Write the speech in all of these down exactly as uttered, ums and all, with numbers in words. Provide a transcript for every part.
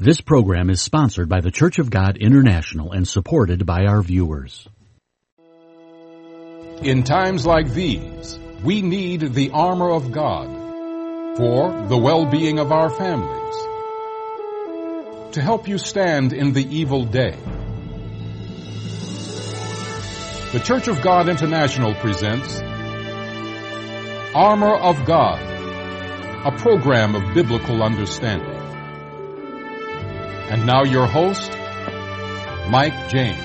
This program is sponsored by the Church of God International and supported by our viewers. In times like these, we need the armor of God for the well-being of our families, to help you stand in the evil day. The Church of God International presents Armor of God, a program of biblical understanding. And now your host, Mike James.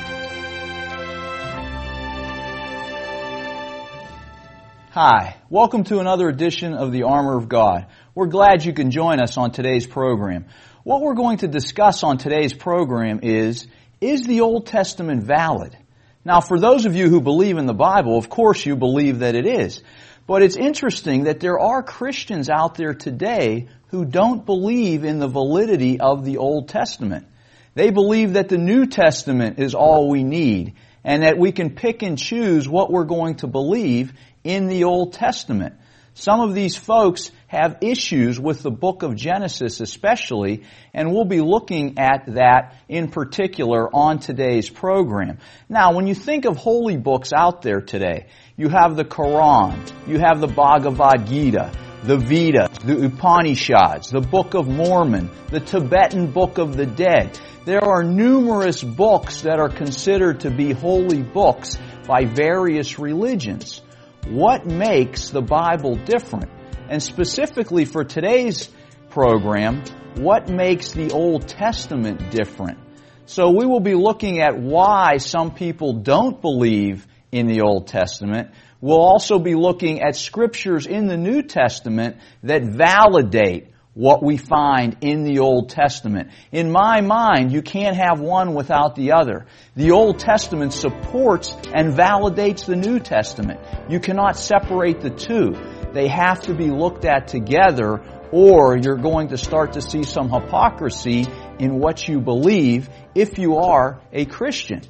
Hi, welcome to another edition of the Armor of God. We're glad you can join us on today's program. What we're going to discuss on today's program is, is the Old Testament valid? Now, for those of you who believe in the Bible, of course you believe that it is. But it's interesting that there are Christians out there today who don't believe in the validity of the Old Testament. They believe that the New Testament is all we need, and that we can pick and choose what we're going to believe in the Old Testament. Some of these folks have issues with the book of Genesis especially, and we'll be looking at that in particular on today's program. Now, when you think of holy books out there today, you have the Quran, you have the Bhagavad Gita, the Vedas, the Upanishads, the Book of Mormon, the Tibetan Book of the Dead. There are numerous books that are considered to be holy books by various religions. What makes the Bible different? And specifically for today's program, what makes the Old Testament different? So we will be looking at why some people don't believe in the Old Testament. We'll also be looking at scriptures in the New Testament that validate what we find in the Old Testament. In my mind, you can't have one without the other. The Old Testament supports and validates the New Testament. You cannot separate the two. They have to be looked at together, or you're going to start to see some hypocrisy in what you believe if you are a Christian.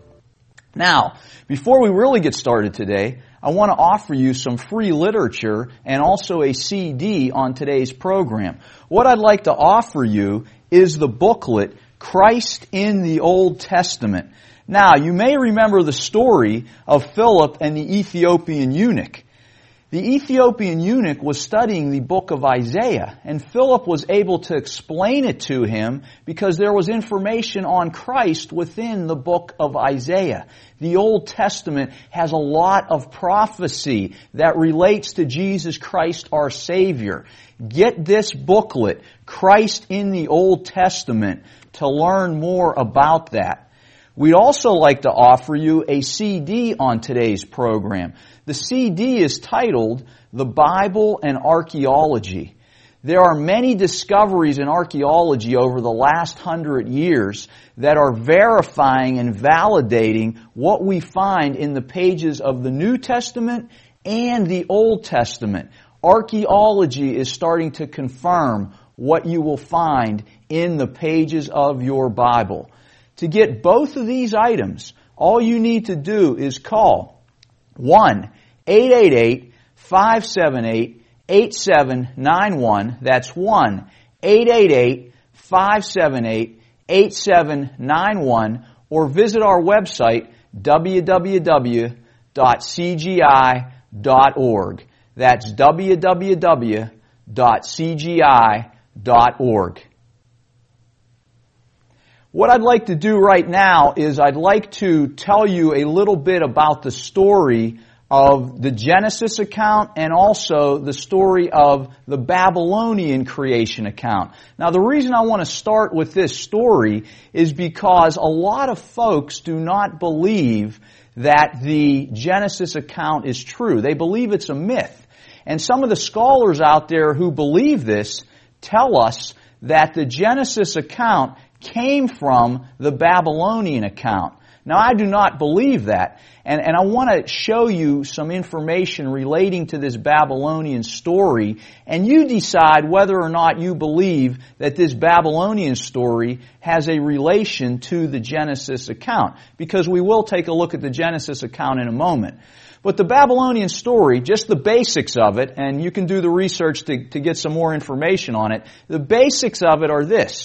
Now, before we really get started today, I want to offer you some free literature and also a C D on today's program. What I'd like to offer you is the booklet, Christ in the Old Testament. Now, you may remember the story of Philip and the Ethiopian eunuch. The Ethiopian eunuch was studying the book of Isaiah, and Philip was able to explain it to him because there was information on Christ within the book of Isaiah. The Old Testament has a lot of prophecy that relates to Jesus Christ, our Savior. Get this booklet, Christ in the Old Testament, to learn more about that. We'd also like to offer you a C D on today's program. The C D is titled, The Bible and Archaeology. There are many discoveries in archaeology over the last hundred years that are verifying and validating what we find in the pages of the New Testament and the Old Testament. Archaeology is starting to confirm what you will find in the pages of your Bible. To get both of these items, all you need to do is call one eight eight eight, five seven eight, eight seven nine one. That's one eight eight eight, five seven eight, eight seven nine one, or visit our website, w w w dot c g i dot org. That's w w w dot c g i dot org. What I'd like to do right now is I'd like to tell you a little bit about the story of the Genesis account and also the story of the Babylonian creation account. Now, the reason I want to start with this story is because a lot of folks do not believe that the Genesis account is true. They believe it's a myth. And some of the scholars out there who believe this tell us that the Genesis account came from the Babylonian account. Now, I do not believe that, and, and I want to show you some information relating to this Babylonian story, and you decide whether or not you believe that this Babylonian story has a relation to the Genesis account, because we will take a look at the Genesis account in a moment. But the Babylonian story, just the basics of it, and you can do the research to, to get some more information on it, the basics of it are this.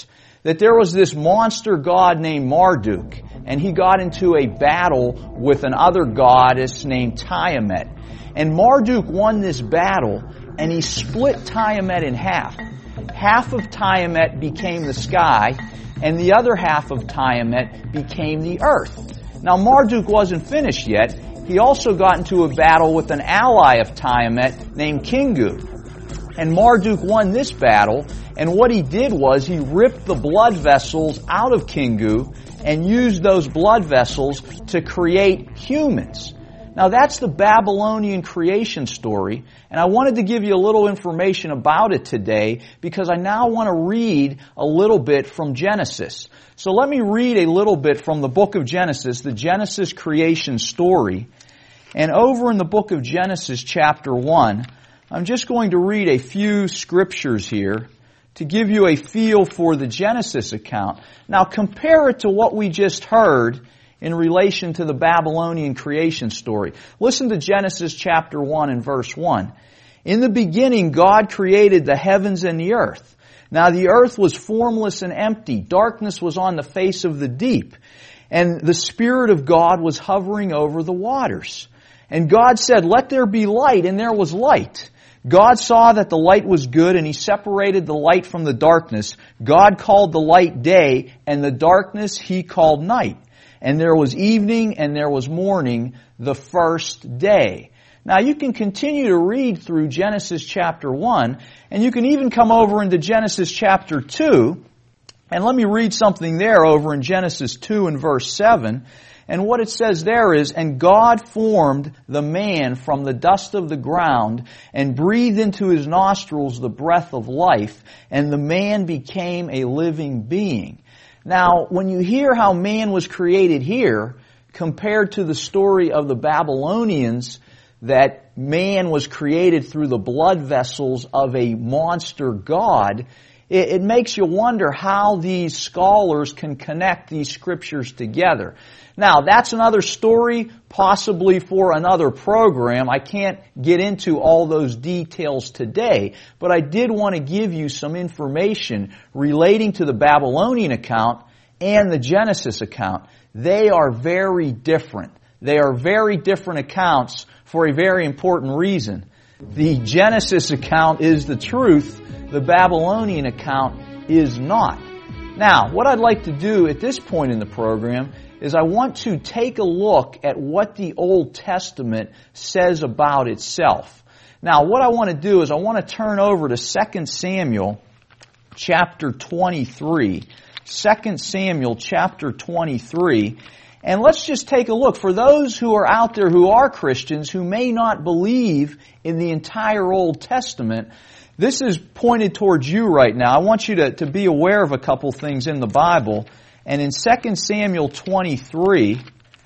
that there was this monster god named Marduk, and he got into a battle with another goddess named Tiamat. And Marduk won this battle, and he split Tiamat in half. Half of Tiamat became the sky, and the other half of Tiamat became the earth. Now Marduk wasn't finished yet. He also got into a battle with an ally of Tiamat named Kingu. And Marduk won this battle, and what he did was he ripped the blood vessels out of Kingu and used those blood vessels to create humans. Now that's the Babylonian creation story, and I wanted to give you a little information about it today because I now want to read a little bit from Genesis. So let me read a little bit from the book of Genesis, the Genesis creation story. And over in the book of Genesis chapter one, I'm just going to read a few scriptures here to give you a feel for the Genesis account. Now compare it to what we just heard in relation to the Babylonian creation story. Listen to Genesis chapter one and verse one. In the beginning, God created the heavens and the earth. Now the earth was formless and empty. Darkness was on the face of the deep. And the Spirit of God was hovering over the waters. And God said, "Let there be light," and there was light. God saw that the light was good, and He separated the light from the darkness. God called the light day, and the darkness He called night. And there was evening and there was morning the first day. Now you can continue to read through Genesis chapter one, and you can even come over into Genesis chapter two. And let me read something there over in Genesis two and verse seven. And what it says there is, "And God formed the man from the dust of the ground and breathed into his nostrils the breath of life, and the man became a living being." Now, when you hear how man was created here, compared to the story of the Babylonians, that man was created through the blood vessels of a monster god, it, it makes you wonder how these scholars can connect these scriptures together. Now, that's another story, possibly for another program. I can't get into all those details today, but I did want to give you some information relating to the Babylonian account and the Genesis account. They are very different. They are very different accounts for a very important reason. The Genesis account is the truth. The Babylonian account is not. Now, what I'd like to do at this point in the program is I want to take a look at what the Old Testament says about itself. Now, what I want to do is I want to turn over to Second Samuel chapter twenty-three. Second Samuel chapter twenty-three. And let's just take a look. For those who are out there who are Christians who may not believe in the entire Old Testament, this is pointed towards you right now. I want you to, to be aware of a couple things in the Bible. And in Second Samuel twenty-three,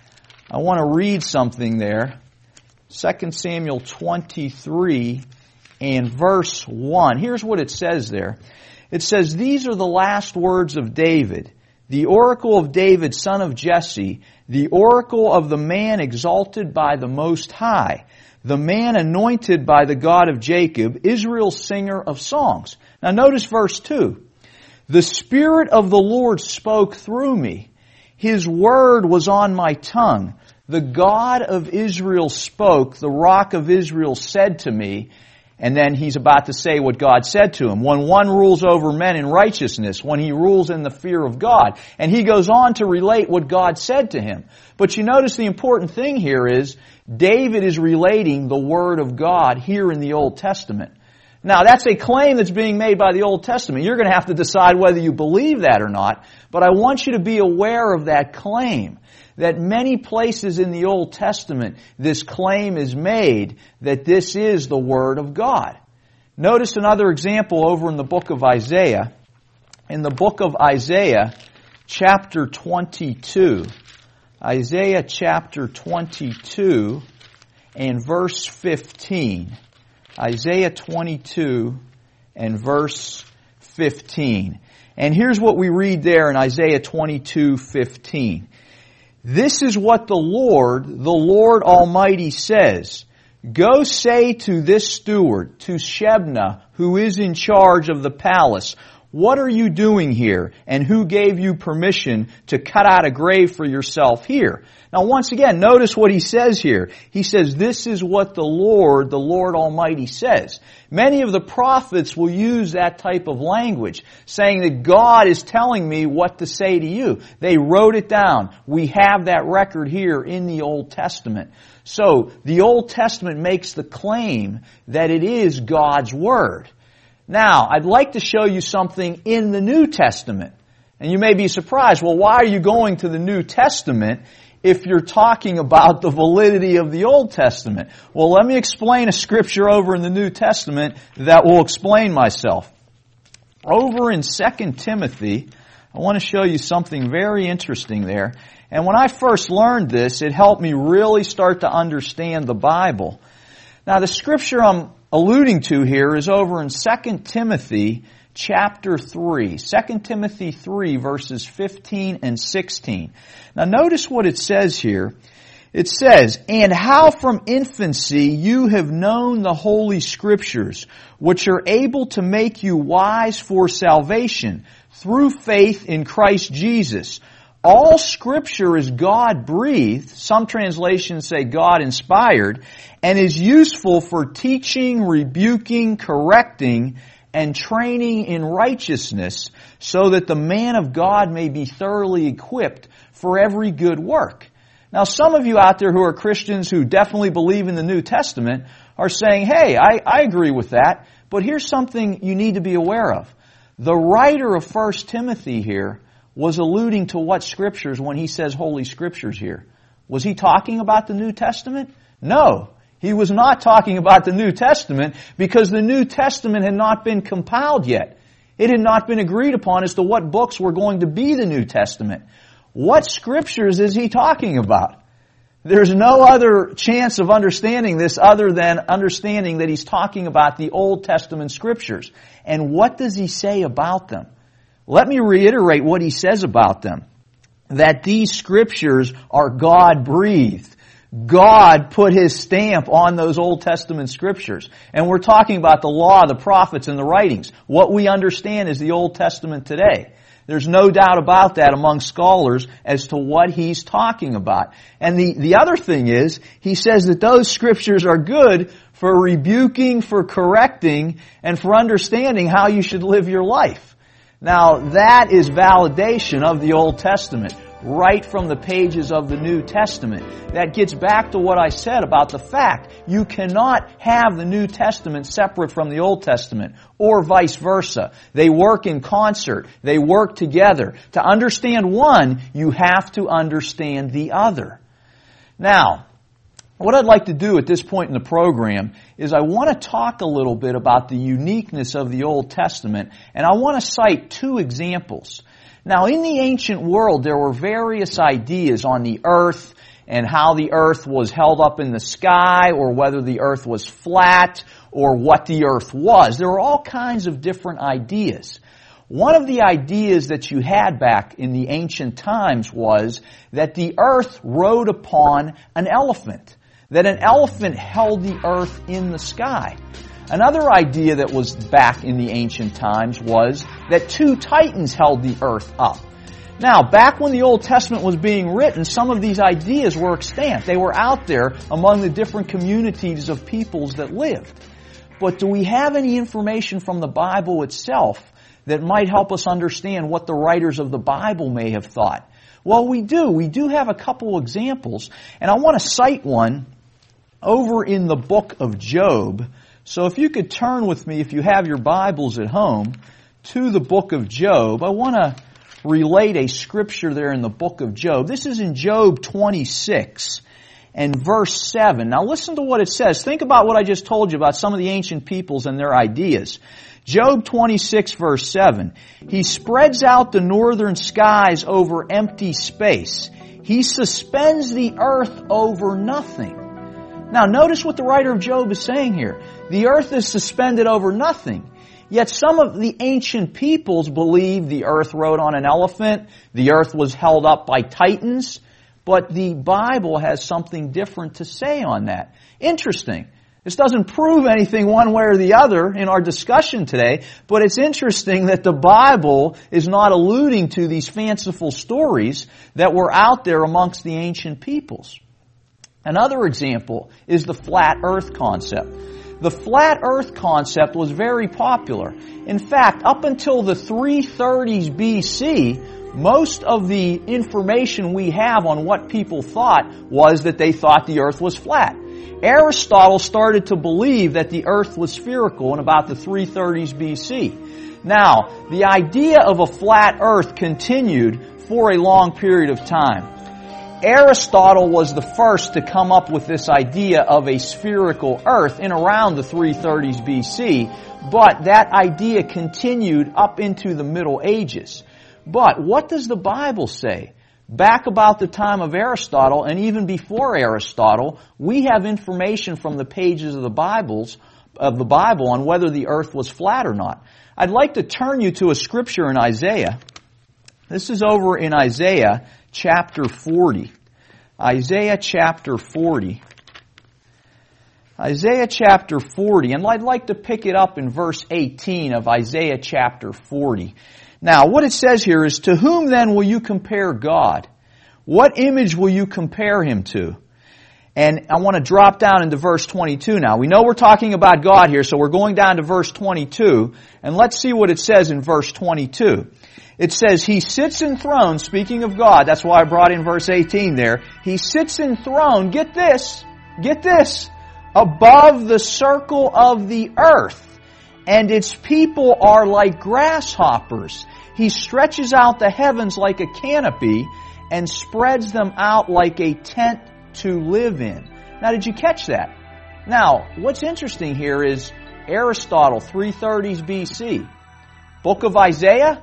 I want to read something there. Second Samuel twenty-three and verse one. Here's what it says there. It says, "These are the last words of David, the oracle of David, son of Jesse, the oracle of the man exalted by the Most High, the man anointed by the God of Jacob, Israel's singer of songs." Now notice verse two. "The Spirit of the Lord spoke through me. His word was on my tongue. The God of Israel spoke. The Rock of Israel said to me." And then he's about to say what God said to him. When one rules over men in righteousness, when he rules in the fear of God. And he goes on to relate what God said to him. But you notice the important thing here is David is relating the Word of God here in the Old Testament. Now, that's a claim that's being made by the Old Testament. You're going to have to decide whether you believe that or not. But I want you to be aware of that claim. That many places in the Old Testament, this claim is made that this is the Word of God. Notice another example over in the book of Isaiah. In the book of Isaiah, chapter twenty-two. Isaiah chapter twenty-two and verse fifteen. Isaiah twenty-two and verse fifteen. And here's what we read there in Isaiah twenty-two fifteen. "This is what the Lord, the Lord Almighty says. Go say to this steward, to Shebna, who is in charge of the palace, What are you doing here? And who gave you permission to cut out a grave for yourself here? Now once again, notice what he says here. He says, this is what the Lord, the Lord Almighty says. Many of the prophets will use that type of language, saying that God is telling me what to say to you. They wrote it down. We have that record here in the Old Testament. So, the Old Testament makes the claim that it is God's Word. Now, I'd like to show you something in the New Testament. And you may be surprised, well, why are you going to the New Testament if you're talking about the validity of the Old Testament? Well, let me explain a scripture over in the New Testament that will explain myself. Over in Second Timothy, I want to show you something very interesting there. And when I first learned this, it helped me really start to understand the Bible. Now, the scripture I'm alluding to here is over in Second Timothy chapter three. Second Timothy three, verses fifteen and sixteen. Now notice what it says here. It says, and how from infancy you have known the Holy Scriptures, which are able to make you wise for salvation through faith in Christ Jesus. All Scripture is God-breathed, some translations say God-inspired, and is useful for teaching, rebuking, correcting, and training in righteousness, so that the man of God may be thoroughly equipped for every good work. Now, some of you out there who are Christians who definitely believe in the New Testament are saying, hey, I, I agree with that, but here's something you need to be aware of. The writer of First Timothy here was alluding to what Scriptures when he says Holy Scriptures here? Was he talking about the New Testament? No. He was not talking about the New Testament because the New Testament had not been compiled yet. It had not been agreed upon as to what books were going to be the New Testament. What Scriptures is he talking about? There's no other chance of understanding this other than understanding that he's talking about the Old Testament Scriptures. And what does he say about them? Let me reiterate what he says about them. That these Scriptures are God-breathed. God put His stamp on those Old Testament Scriptures. And we're talking about the law, the prophets, and the writings. What we understand is the Old Testament today. There's no doubt about that among scholars as to what he's talking about. And the, the other thing is, he says that those Scriptures are good for rebuking, for correcting, and for understanding how you should live your life. Now, that is validation of the Old Testament, right from the pages of the New Testament. That gets back to what I said about the fact you cannot have the New Testament separate from the Old Testament, or vice versa. They work in concert. They work together. To understand one, you have to understand the other. Now, what I'd like to do at this point in the program is I want to talk a little bit about the uniqueness of the Old Testament, and I want to cite two examples. Now, in the ancient world, there were various ideas on the earth and how the earth was held up in the sky, or whether the earth was flat, or what the earth was. There were all kinds of different ideas. One of the ideas that you had back in the ancient times was that the earth rode upon an elephant. That an elephant held the earth in the sky. Another idea that was back in the ancient times was that two titans held the earth up. Now, back when the Old Testament was being written, some of these ideas were extant. They were out there among the different communities of peoples that lived. But do we have any information from the Bible itself that might help us understand what the writers of the Bible may have thought? Well, we do. We do have a couple examples, and I want to cite one over in the book of Job. So if you could turn with me, if you have your Bibles at home, to the book of Job. I want to relate a scripture there in the book of Job. This is in Job twenty-six and verse seven. Now listen to what it says. Think about what I just told you about some of the ancient peoples and their ideas. Job twenty-six verse seven. He spreads out the northern skies over empty space. He suspends the earth over nothing. Now notice what the writer of Job is saying here. The earth is suspended over nothing. Yet some of the ancient peoples believed the earth rode on an elephant, the earth was held up by titans, but the Bible has something different to say on that. Interesting. This doesn't prove anything one way or the other in our discussion today, but it's interesting that the Bible is not alluding to these fanciful stories that were out there amongst the ancient peoples. Another example is the flat earth concept. The flat earth concept was very popular. In fact, up until the three thirties B C, most of the information we have on what people thought was that they thought the earth was flat. Aristotle started to believe that the earth was spherical in about the three thirties B C. Now, the idea of a flat earth continued for a long period of time. Aristotle was the first to come up with this idea of a spherical earth in around the three thirties B C, but that idea continued up into the Middle Ages. But what does the Bible say? Back about the time of Aristotle and even before Aristotle, we have information from the pages of the Bibles, of the Bible on whether the earth was flat or not. I'd like to turn you to a scripture in Isaiah. This is over in Isaiah chapter forty. Isaiah chapter forty. Isaiah chapter forty, and I'd like to pick it up in verse eighteen of Isaiah chapter forty. Now, what it says here is, to whom then will you compare God? What image will you compare Him to? And I want to drop down into verse twenty-two now. We know we're talking about God here, so we're going down to verse twenty-two, and let's see what it says in verse twenty-two. It says, He sits enthroned, speaking of God, that's why I brought in verse eighteen there. He sits enthroned, get this, get this, above the circle of the earth, and its people are like grasshoppers. He stretches out the heavens like a canopy and spreads them out like a tent to live in. Now, did you catch that? Now, what's interesting here is Aristotle, three thirties B C. Book of Isaiah,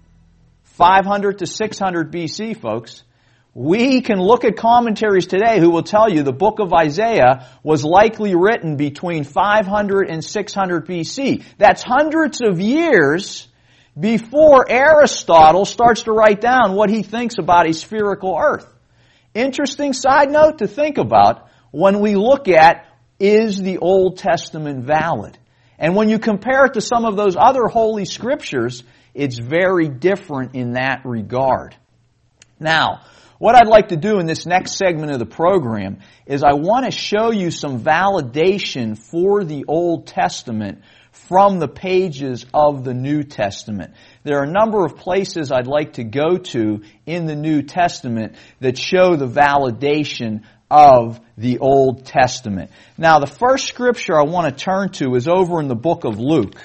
five hundred to six hundred B C, folks. We can look at commentaries today who will tell you the book of Isaiah was likely written between five hundred and six hundred B C. That's hundreds of years before Aristotle starts to write down what he thinks about a spherical earth. Interesting side note to think about when we look at, is the Old Testament valid? And when you compare it to some of those other holy scriptures, it's very different in that regard. Now, what I'd like to do in this next segment of the program is I want to show you some validation for the Old Testament from the pages of the New Testament. There are a number of places I'd like to go to in the New Testament that show the validation of the Old Testament. Now, the first scripture I want to turn to is over in the book of Luke.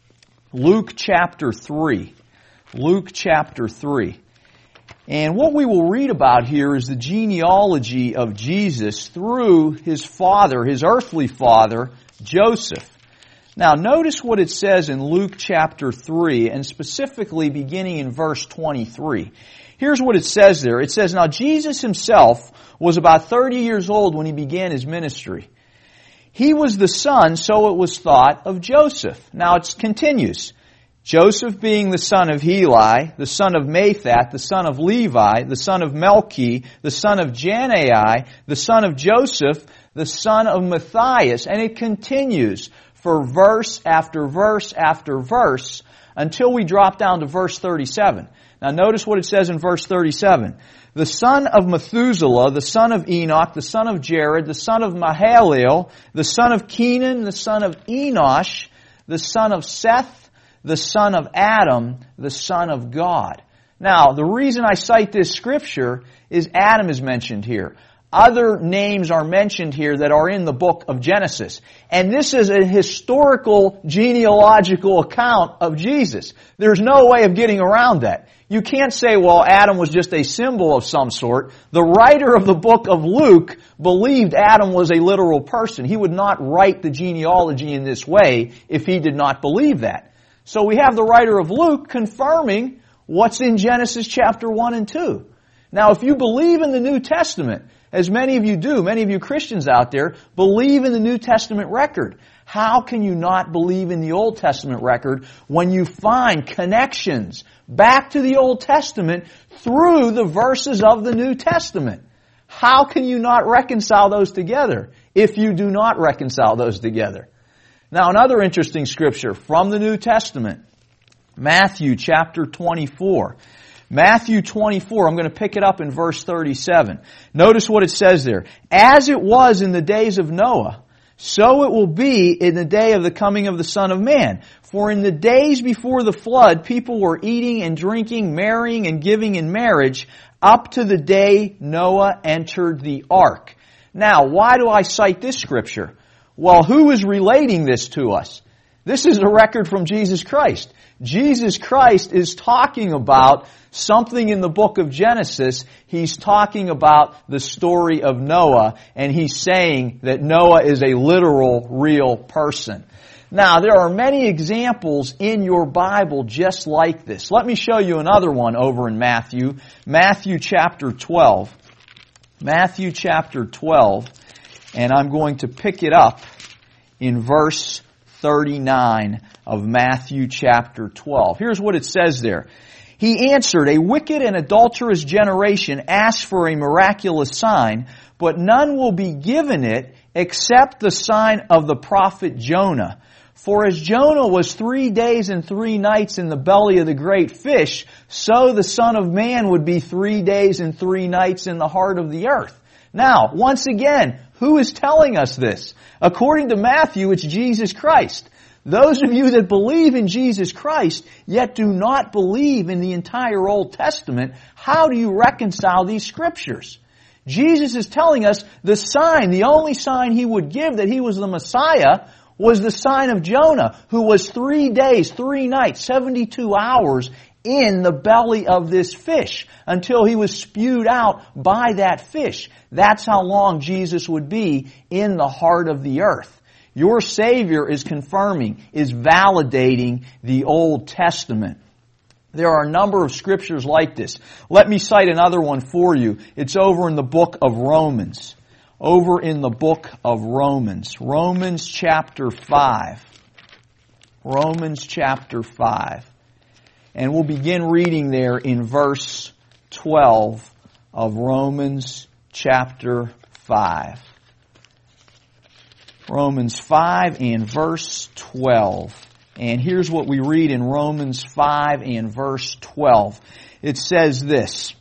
Luke chapter three. Luke chapter three. And what we will read about here is the genealogy of Jesus through his father, his earthly father, Joseph. Now, notice what it says in Luke chapter three, and specifically beginning in verse twenty-three. Here's what it says there. It says, Now Jesus himself was about thirty years old when he began his ministry. He was the son, so it was thought, of Joseph. Now it continues. Joseph being the son of Heli, the son of Mathat, the son of Levi, the son of Melchi, the son of Janai, the son of Joseph, the son of Matthias. And it continues for verse after verse after verse until we drop down to verse thirty-seven. Now notice what it says in verse thirty-seven. The son of Methuselah, the son of Enoch, the son of Jared, the son of Mahalalel, the son of Kenan, the son of Enosh, the son of Seth, the son of Adam, the son of God. Now, the reason I cite this scripture is Adam is mentioned here. Other names are mentioned here that are in the book of Genesis. And this is a historical genealogical account of Jesus. There's no way of getting around that. You can't say, well, Adam was just a symbol of some sort. The writer of the book of Luke believed Adam was a literal person. He would not write the genealogy in this way if he did not believe that. So we have the writer of Luke confirming what's in Genesis chapter one and two. Now, if you believe in the New Testament, as many of you do, many of you Christians out there believe in the New Testament record, how can you not believe in the Old Testament record when you find connections back to the Old Testament through the verses of the New Testament? How can you not reconcile those together? if you do not reconcile those together. Now, another interesting scripture from the New Testament, Matthew chapter twenty-four. Matthew twenty-four, I'm going to pick it up in verse thirty-seven. Notice what it says there. As it was in the days of Noah, so it will be in the day of the coming of the Son of Man. For in the days before the flood, people were eating and drinking, marrying and giving in marriage, up to the day Noah entered the ark. Now, why do I cite this scripture? Well, who is relating this to us? This is a record from Jesus Christ. Jesus Christ is talking about something in the book of Genesis. He's talking about the story of Noah, and he's saying that Noah is a literal, real person. Now, there are many examples in your Bible just like this. Let me show you another one over in Matthew. Matthew chapter twelve. Matthew chapter twelve. And I'm going to pick it up in verse thirty-nine of Matthew chapter twelve. Here's what it says there. He answered, "A wicked and adulterous generation asks for a miraculous sign, but none will be given it except the sign of the prophet Jonah. For as Jonah was three days and three nights in the belly of the great fish, so the Son of Man would be three days and three nights in the heart of the earth." Now, once again, who is telling us this? According to Matthew, it's Jesus Christ. Those of you that believe in Jesus Christ, yet do not believe in the entire Old Testament, how do you reconcile these scriptures? Jesus is telling us the sign, the only sign He would give that He was the Messiah, was the sign of Jonah, who was three days, three nights, seventy-two hours in the belly of this fish until he was spewed out by that fish. That's how long Jesus would be in the heart of the earth. Your Savior is confirming, is validating the Old Testament. There are a number of scriptures like this. Let me cite another one for you. It's over in the book of Romans. Over in the book of Romans. Romans chapter five. Romans chapter five. And we'll begin reading there in verse twelve of Romans chapter five. Romans five and verse twelve. And here's what we read in Romans five and verse twelve. It says this.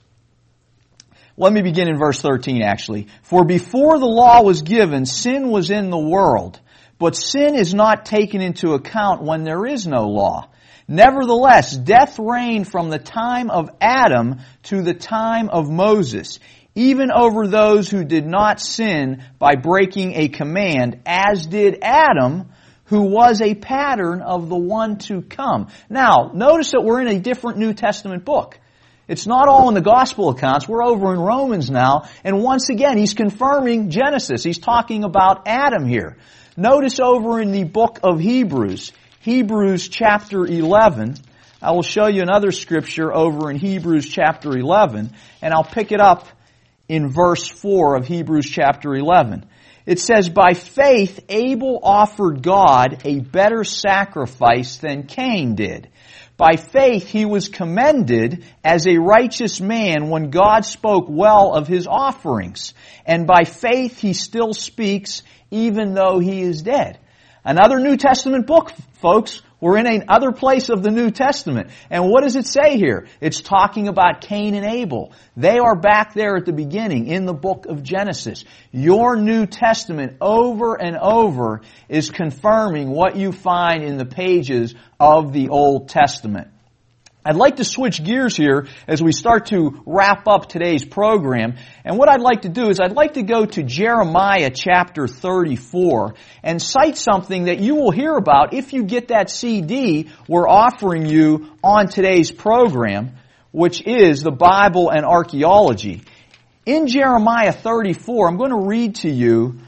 Let me begin in verse thirteen actually. "For before the law was given, sin was in the world. But sin is not taken into account when there is no law. Nevertheless, death reigned from the time of Adam to the time of Moses, even over those who did not sin by breaking a command, as did Adam, who was a pattern of the one to come." Now, notice that we're in a different New Testament book. It's not all in the gospel accounts. We're over in Romans now. And once again, he's confirming Genesis. He's talking about Adam here. Notice over in the book of Hebrews, Hebrews chapter eleven. I will show you another scripture over in Hebrews chapter eleven. And I'll pick it up in verse four of Hebrews chapter eleven. It says, "By faith Abel offered God a better sacrifice than Cain did. By faith he was commended as a righteous man when God spoke well of his offerings. And by faith he still speaks even though he is dead." Another New Testament book, folks. We're in another place of the New Testament. And what does it say here? It's talking about Cain and Abel. They are back there at the beginning in the book of Genesis. Your New Testament over and over is confirming what you find in the pages of the Old Testament. I'd like to switch gears here as we start to wrap up today's program. And what I'd like to do is I'd like to go to Jeremiah chapter thirty-four and cite something that you will hear about if you get that C D we're offering you on today's program, which is the Bible and Archaeology. In Jeremiah thirty-four, I'm going to read to you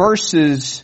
verses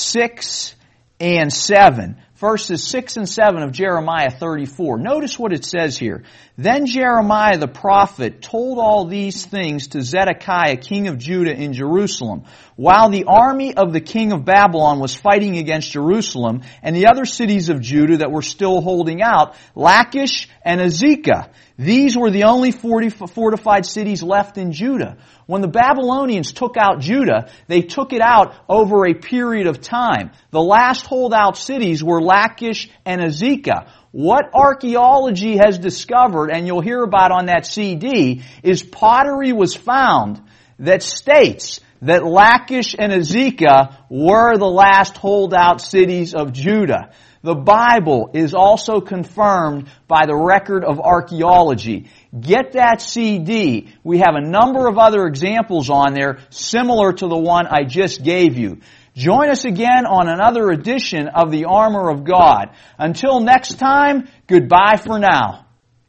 six and seven. Verses six and seven of Jeremiah thirty-four. Notice what it says here. "Then Jeremiah the prophet told all these things to Zedekiah, king of Judah in Jerusalem, while the army of the king of Babylon was fighting against Jerusalem and the other cities of Judah that were still holding out, Lachish and Azekah. These were the only fortified cities left in Judah. When the Babylonians took out Judah, they took it out over a period of time. The last holdout cities were Lachish and Azekah. What archaeology has discovered, and you'll hear about on that C D, is pottery was found that states that Lachish and Azekah were the last holdout cities of Judah. The Bible is also confirmed by the record of archaeology. Get that C D. We have a number of other examples on there similar to the one I just gave you. Join us again on another edition of the Armor of God. Until next time, goodbye for now.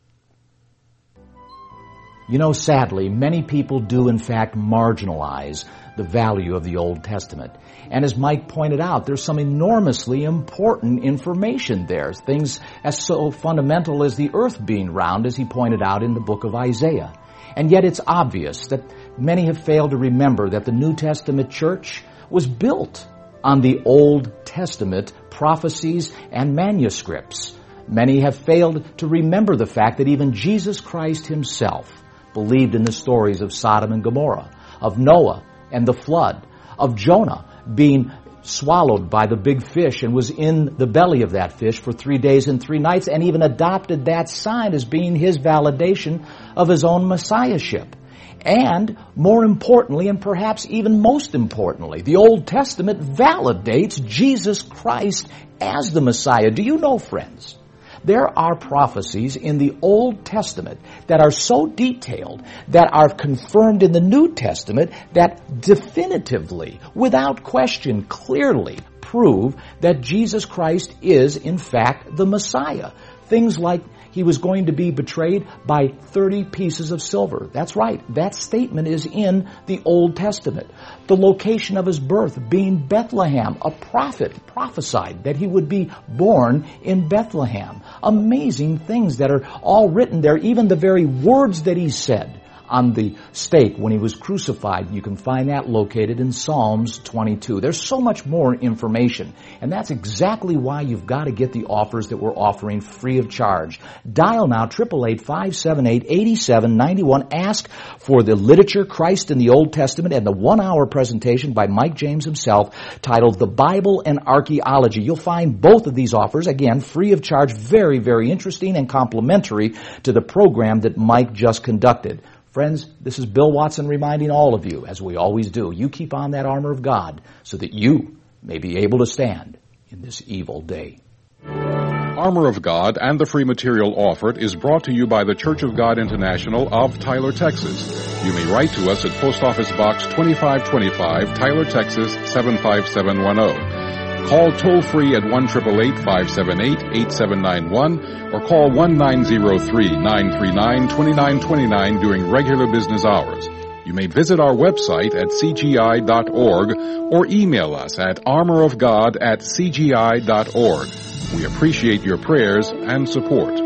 You know, sadly, many people do in fact marginalize the value of the Old Testament. And as Mike pointed out, there's some enormously important information there. Things as so fundamental as the earth being round, as he pointed out in the book of Isaiah. And yet it's obvious that many have failed to remember that the New Testament church was built on the Old Testament prophecies and manuscripts. Many have failed to remember the fact that even Jesus Christ himself believed in the stories of Sodom and Gomorrah, of Noah and the flood, of Jonah being swallowed by the big fish and was in the belly of that fish for three days and three nights, and even adopted that sign as being his validation of his own messiahship. And more importantly, and perhaps even most importantly, the Old Testament validates Jesus Christ as the Messiah. Do you know, friends, there are prophecies in the Old Testament that are so detailed, that are confirmed in the New Testament, that definitively, without question, clearly prove that Jesus Christ is, in fact, the Messiah. Things like he was going to be betrayed by thirty pieces of silver. That's right. That statement is in the Old Testament. The location of his birth being Bethlehem. A prophet prophesied that he would be born in Bethlehem. Amazing things that are all written there. Even the very words that he said on the stake when he was crucified. You can find that located in Psalms twenty-two. There's so much more information, and that's exactly why you've got to get the offers that we're offering free of charge. Dial now, eight eight eight, five seven eight, eight seven nine one. Ask for the literature, Christ in the Old Testament, and the one-hour presentation by Mike James himself titled The Bible and Archaeology. You'll find both of these offers, again, free of charge, very, very interesting and complimentary to the program that Mike just conducted. Friends, this is Bill Watson reminding all of you, as we always do, you keep on that armor of God so that you may be able to stand in this evil day. Armor of God and the free material offered is brought to you by the Church of God International of Tyler, Texas. You may write to us at Post Office Box twenty-five twenty-five, Tyler, Texas seven five seven one zero. Call toll-free at one eight eight eight, five seven eight, eight seven nine one or call one nine zero three, nine three nine, two nine two nine during regular business hours. You may visit our website at c g i dot org or email us at armorofgod at c g i dot org. We appreciate your prayers and support.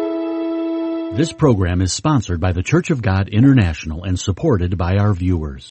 This program is sponsored by the Church of God International and supported by our viewers.